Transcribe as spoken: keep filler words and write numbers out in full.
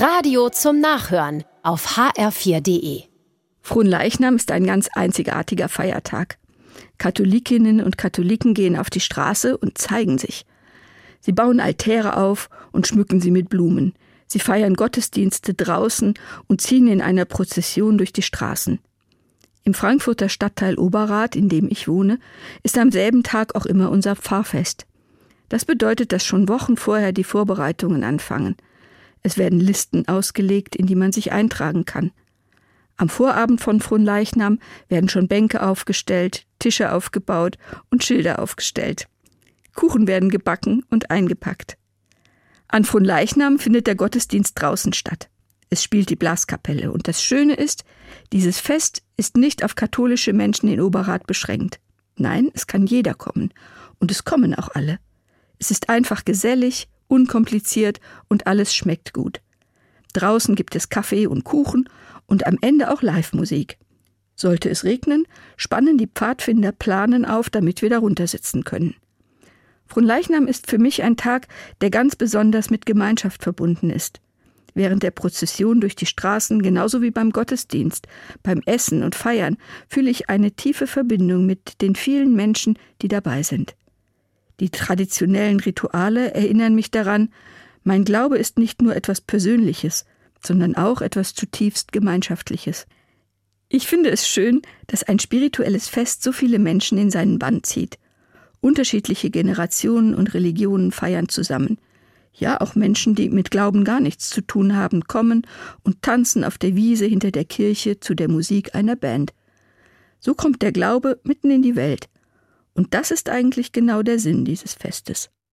Radio zum Nachhören auf h r vier punkt d e. Fronleichnam ist ein ganz einzigartiger Feiertag. Katholikinnen und Katholiken gehen auf die Straße und zeigen sich. Sie bauen Altäre auf und schmücken sie mit Blumen. Sie feiern Gottesdienste draußen und ziehen in einer Prozession durch die Straßen. Im Frankfurter Stadtteil Oberrath, in dem ich wohne, ist am selben Tag auch immer unser Pfarrfest. Das bedeutet, dass schon Wochen vorher die Vorbereitungen anfangen. Es werden Listen ausgelegt, in die man sich eintragen kann. Am Vorabend von Fronleichnam werden schon Bänke aufgestellt, Tische aufgebaut und Schilder aufgestellt. Kuchen werden gebacken und eingepackt. An Fronleichnam findet der Gottesdienst draußen statt. Es spielt die Blaskapelle und das Schöne ist, dieses Fest ist nicht auf katholische Menschen in Oberrath beschränkt. Nein, es kann jeder kommen und es kommen auch alle. Es ist einfach gesellig, unkompliziert und alles schmeckt gut. Draußen gibt es Kaffee und Kuchen und am Ende auch Live-Musik. Sollte es regnen, spannen die Pfadfinder Planen auf, damit wir darunter sitzen können. Fronleichnam ist für mich ein Tag, der ganz besonders mit Gemeinschaft verbunden ist. Während der Prozession durch die Straßen, genauso wie beim Gottesdienst, beim Essen und Feiern, fühle ich eine tiefe Verbindung mit den vielen Menschen, die dabei sind. Die traditionellen Rituale erinnern mich daran, mein Glaube ist nicht nur etwas Persönliches, sondern auch etwas zutiefst Gemeinschaftliches. Ich finde es schön, dass ein spirituelles Fest so viele Menschen in seinen Bann zieht. Unterschiedliche Generationen und Religionen feiern zusammen. Ja, auch Menschen, die mit Glauben gar nichts zu tun haben, kommen und tanzen auf der Wiese hinter der Kirche zu der Musik einer Band. So kommt der Glaube mitten in die Welt. Und das ist eigentlich genau der Sinn dieses Festes.